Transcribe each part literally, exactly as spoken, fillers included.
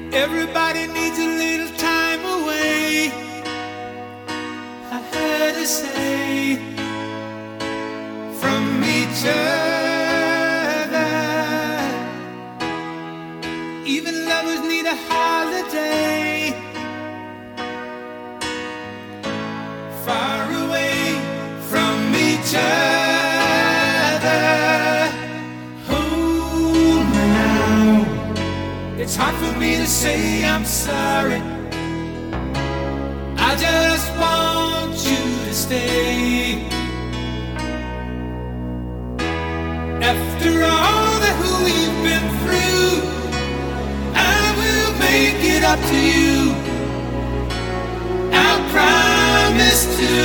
Everybody needs a little time away, I heard her say, from each other. Even lovers need a holiday, far away from each other. Hold me now. It's hard for me to say I'm sorry. I just want you to stay. After all that we've been through, I will make it up to you. I'll promise to.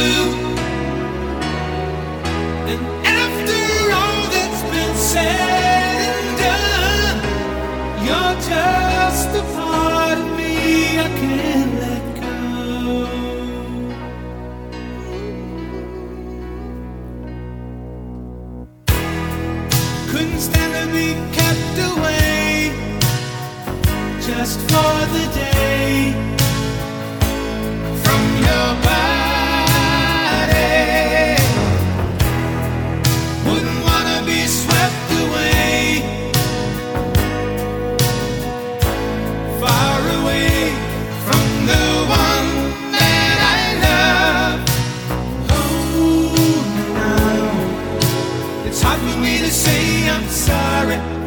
And after all that's been said and done, you're just a part of me I can't let go. Couldn't stand to be kept away just for the day from your body. Wouldn't wanna be swept away, far away from the one that I love. Oh, now it's hard for me to say I'm sorry.